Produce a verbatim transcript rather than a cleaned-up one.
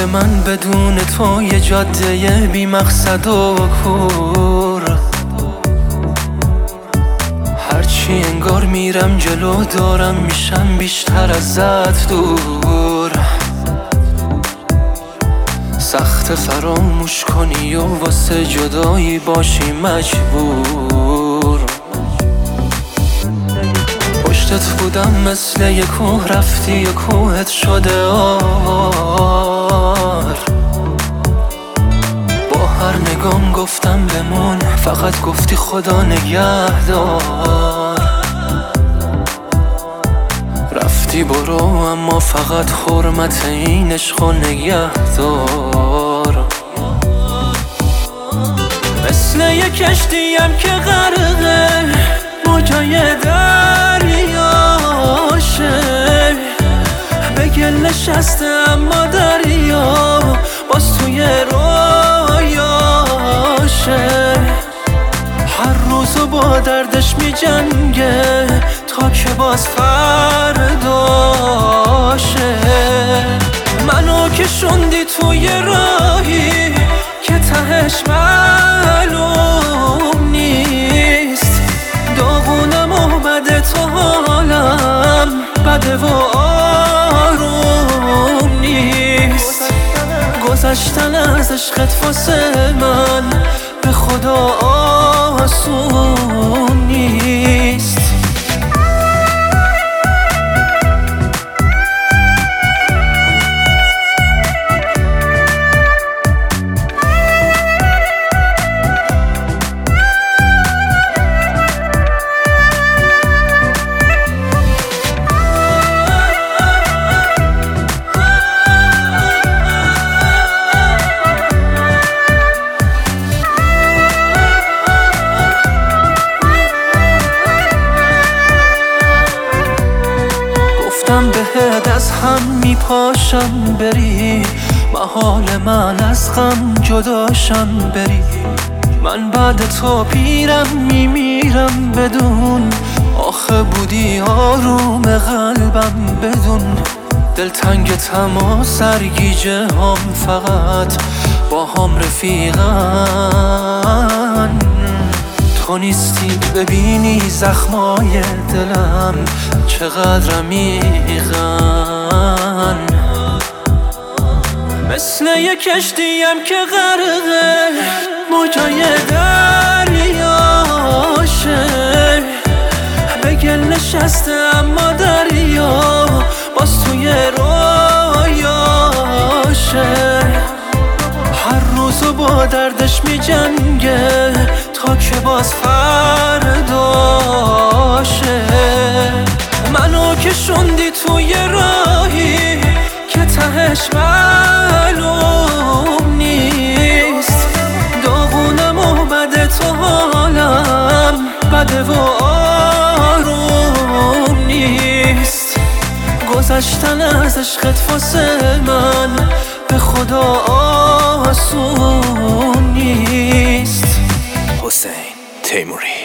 حال من بدون تو یه جاده بی مقصد و کور، هرچی انگار میرم جلو دارم میشم بیشتر ازت دور. سخت فراموش کنی و واسه جدایی باشی مجبور. پشتت بودم مثل یه کوه، رفتی یه کوهت شده آر. با هر نگام گفتم بمون، فقط گفتی خدا نگهدار. رفتی برو اما فقط حرمت این عشق و نگهدار. مثل یه کشتیم که غرقه موجای دریاشه، به گل نشسته اما دریا باز توی رویاشه. هر روزو با دردش می جنگه تا که باز فرداشه. منو که شوندی توی راهی که تهش معلوم نیست. داغونم و بده تو حالم بده و آروم نیست. گذشتن از عشقت واسه من به خدا آسون نیست. بهت از هم میپاشم بری، محال من از غم جداشم بری. من بعد تو پیرم میمیرم بدون، آخه بودی آروم قلبم بدون. دلتنگتم و سرگیجه هم فقط با هم رفیقن. تو نیستی ببینی زخمای دلم چقدر عمیقن. مثل یه کشتیم که غرقه موجای دریاشه، به گل نشسته اما دریا باز توی رویاشه. هر روزو با دردش می جنگه تا که باز فرداشه. منو که شوندی توی راهی که تهش معلوم نیست. داغونم و بده تو حالم بده و آروم نیست. گذشتن از عشقت واسه من به خدا آسون نیست. حسین تیموری.